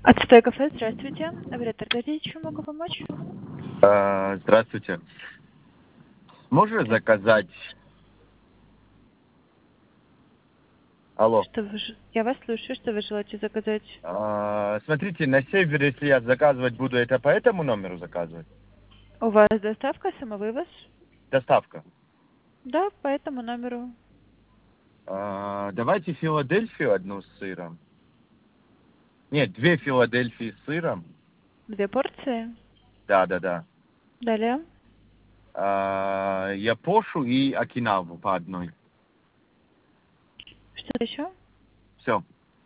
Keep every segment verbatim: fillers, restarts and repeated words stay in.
Отстой кафе, здравствуйте. Оператор, дадите, чем могу помочь? А, Здравствуйте. Можно заказать... Алло. Что вы... ж- Я вас слушаю, что вы желаете заказать? А, Смотрите, на север, если я заказывать буду, это по этому номеру заказывать? У вас доставка, самовывоз? Доставка. Да, по этому номеру. А, Давайте Филадельфию одну с сыром. Нет, две Филадельфии с сыром. Две порции. Да, да, да. Далее. А, Япошу и Окинаву по одной. Что-то еще? Все.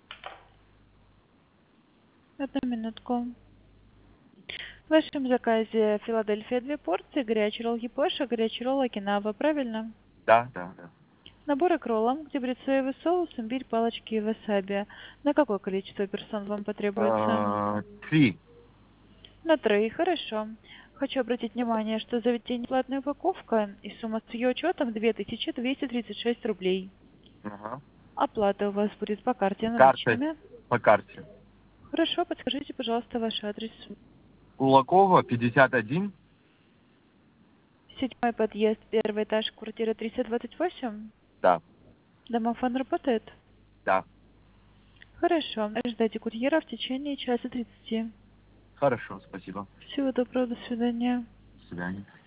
Одну минутку. В вашем заказе Филадельфия две порции, горячий ролл Япоша, горячий ролл Окинава, правильно? Да, да, да. Наборы к роллам, где будет соевый соус, имбирь, палочки и васаби. На какое количество персон вам потребуется? А, Три. На троих, хорошо. Хочу обратить внимание, что заведение платная упаковка и сумма с ее учетом две тысячи двести тридцать шесть рублей. Ага. Оплата у вас будет по карте Картой. наличными. По карте. Хорошо, подскажите, пожалуйста, ваш адрес. Кулакова, пятьдесят один. Седьмой подъезд, первый этаж, квартира триста двадцать восемь. Да, Домофон работает? да. Хорошо, ждайте курьера в течение часа тридцати. Хорошо, спасибо. Всего доброго, до свидания. До свидания.